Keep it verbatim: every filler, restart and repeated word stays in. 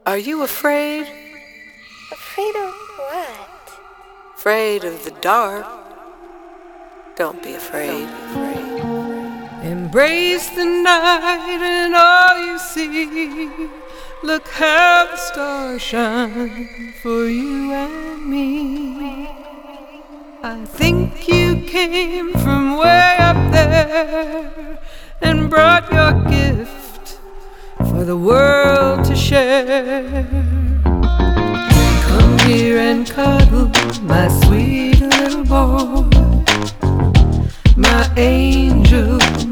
Are you afraid? Afraid of what? Afraid of the dark? Don't be afraid. Embrace the night and all you see. Look how the stars shine for you and me. I think you came from way up there and brought your gift for the world to share. Come here and cuddle, my sweet little boy, my angel.